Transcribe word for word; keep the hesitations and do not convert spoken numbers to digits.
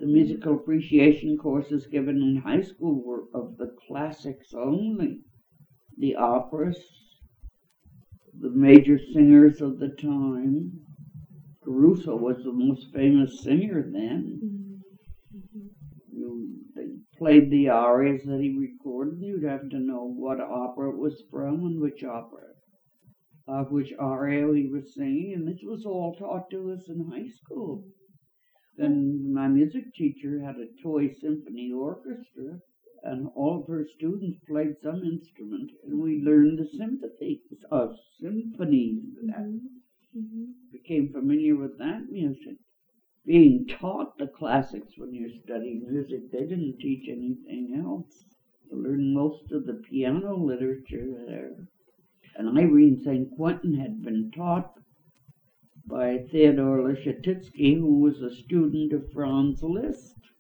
The musical appreciation courses given in high school were of the classics only, the operas, the major singers of the time. Caruso was the most famous singer then. You, they played the arias that he recorded. You'd have to know what opera it was from and which opera, uh, which aria he was singing, and this was all taught to us in high school. Then my music teacher had a toy symphony orchestra, and all of her students played some instrument, and we learned the sympathies of symphonies. Mm-hmm. Became familiar with that music. Being taught the classics when you're studying music, they didn't teach anything else. You learned most of the piano literature there. And Irene Saint Quentin had been taught by Theodore Leschetizky, who was a student of Franz Liszt.